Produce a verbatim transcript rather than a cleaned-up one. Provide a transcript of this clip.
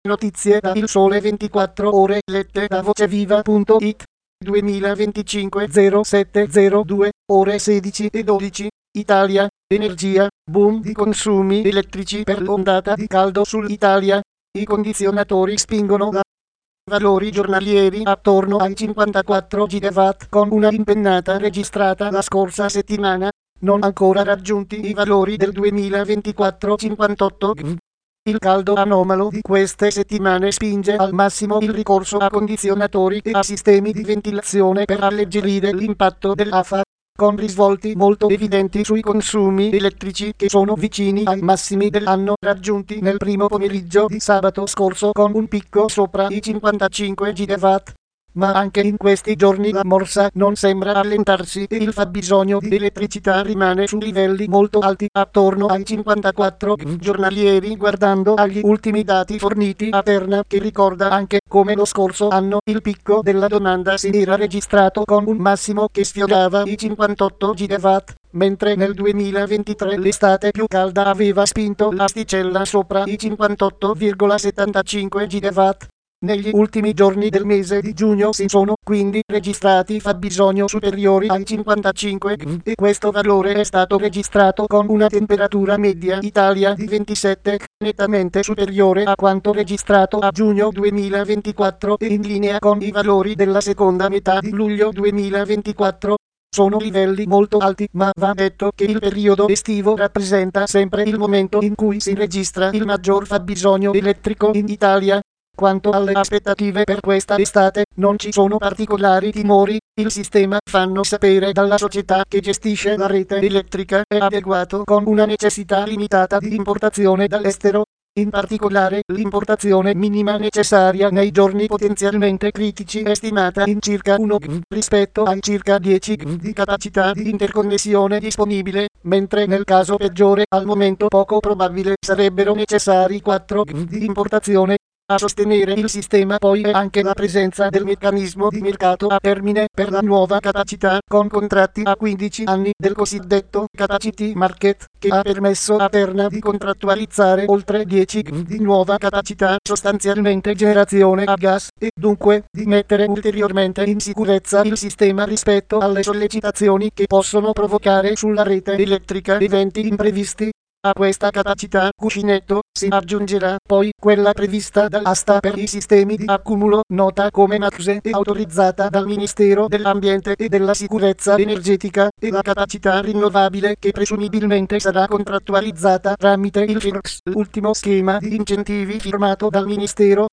Notizie da Il Sole ventiquattro Ore lette da voceviva punto it. duemilaventicinque zero sette zero due, ore sedici e dodici. Italia, energia, boom di consumi elettrici per l'ondata di caldo sull'Italia. I condizionatori spingono da valori giornalieri attorno ai cinquantaquattro gigawatt con una impennata registrata la scorsa settimana, non ancora raggiunti i valori del duemilaventiquattro cinquantotto GW. Il caldo anomalo di queste settimane spinge al massimo il ricorso a condizionatori e a sistemi di ventilazione per alleggerire l'impatto dell'A F A, con risvolti molto evidenti sui consumi elettrici che sono vicini ai massimi dell'anno raggiunti nel primo pomeriggio di sabato scorso con un picco sopra i cinquantacinque gigawatt. Ma anche in questi giorni la morsa non sembra allentarsi e il fabbisogno di elettricità rimane su livelli molto alti, attorno ai cinquantaquattro GW giornalieri, guardando agli ultimi dati forniti a Terna, che ricorda anche come lo scorso anno il picco della domanda si era registrato con un massimo che sfiorava i cinquantotto gigawatt, mentre nel duemilaventitré l'estate più calda aveva spinto l'asticella sopra i cinquantotto virgola settantacinque gigawatt. Negli ultimi giorni del mese di giugno si sono quindi registrati fabbisogno superiori ai cinquantacinque GW e questo valore è stato registrato con una temperatura media Italia di ventisette gradi, nettamente superiore a quanto registrato a giugno duemilaventiquattro e in linea con i valori della seconda metà di luglio duemilaventiquattro. Sono livelli molto alti, ma va detto che il periodo estivo rappresenta sempre il momento in cui si registra il maggior fabbisogno elettrico in Italia. Quanto alle aspettative per questa estate, non ci sono particolari timori. Il sistema, fanno sapere dalla società che gestisce la rete elettrica, è adeguato con una necessità limitata di importazione dall'estero. In particolare, l'importazione minima necessaria nei giorni potenzialmente critici è stimata in circa uno GW rispetto ai circa dieci GW di capacità di interconnessione disponibile, mentre nel caso peggiore, al momento poco probabile, sarebbero necessari quattro GW di importazione. A sostenere il sistema poi è anche la presenza del meccanismo di mercato a termine per la nuova capacità, con contratti a quindici anni del cosiddetto Capacity Market, che ha permesso a Terna di contrattualizzare oltre dieci GW di nuova capacità, sostanzialmente generazione a gas, e dunque di mettere ulteriormente in sicurezza il sistema rispetto alle sollecitazioni che possono provocare sulla rete elettrica eventi imprevisti. A questa capacità cuscinetto si aggiungerà poi quella prevista dall'asta per i sistemi di accumulo, nota come MACSE e autorizzata dal Ministero dell'Ambiente e della Sicurezza Energetica, e la capacità rinnovabile che presumibilmente sarà contrattualizzata tramite il FIRX, l'ultimo schema di incentivi firmato dal Ministero